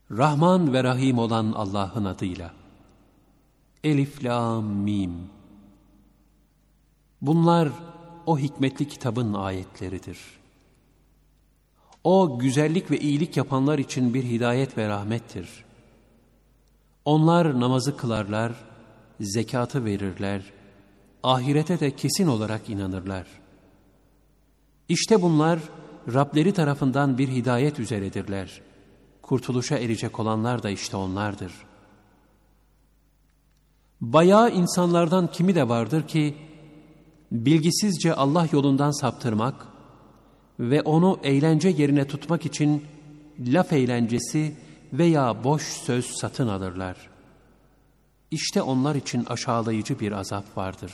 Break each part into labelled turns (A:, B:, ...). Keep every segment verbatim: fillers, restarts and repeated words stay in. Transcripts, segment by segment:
A: Rahman ve Rahim olan Allah'ın adıyla. Elif, Lam, Mim. Bunlar o hikmetli kitabın ayetleridir. O güzellik ve iyilik yapanlar için bir hidayet ve rahmettir. Onlar namazı kılarlar, zekatı verirler, ahirete de kesin olarak inanırlar. İşte bunlar Rableri tarafından bir hidayet üzeredirler. Kurtuluşa erecek olanlar da işte onlardır. Bayağı insanlardan kimi de vardır ki, bilgisizce Allah yolundan saptırmak ve onu eğlence yerine tutmak için laf eğlencesi veya boş söz satın alırlar. İşte onlar için aşağılayıcı bir azap vardır.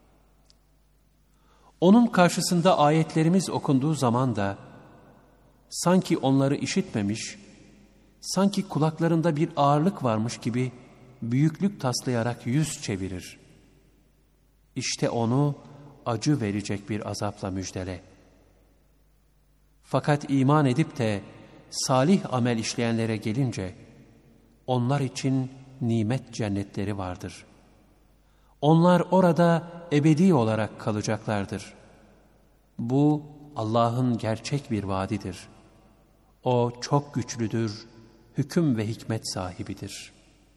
A: Onun karşısında ayetlerimiz okunduğu zaman da, sanki onları işitmemiş, sanki kulaklarında bir ağırlık varmış gibi büyüklük taslayarak yüz çevirir. İşte onu acı verecek bir azapla müjdele. Fakat iman edip de salih amel işleyenlere gelince, onlar için nimet cennetleri vardır. Onlar orada ebedi olarak kalacaklardır. Bu Allah'ın gerçek bir vaadidir. O çok güçlüdür, hüküm ve hikmet sahibidir.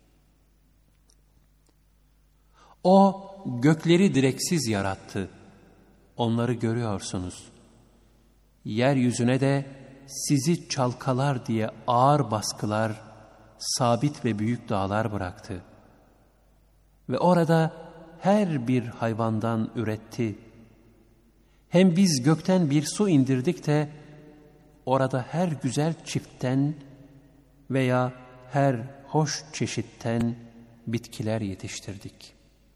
A: O gökleri direksiz yarattı. Onları görüyorsunuz. Yeryüzüne de sizi çalkalar diye ağır baskılar, sabit ve büyük dağlar bıraktı. Ve orada her bir hayvandan üretti. Hem biz gökten bir su indirdik de, orada her güzel çiftten veya her hoş çeşitten bitkiler yetiştirdik.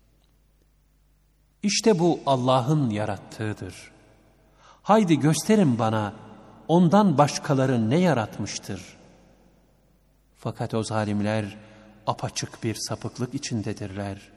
A: İşte bu Allah'ın yarattığıdır. Haydi gösterin bana, ondan başkaları ne yaratmıştır? Fakat o zalimler apaçık bir sapıklık içindedirler.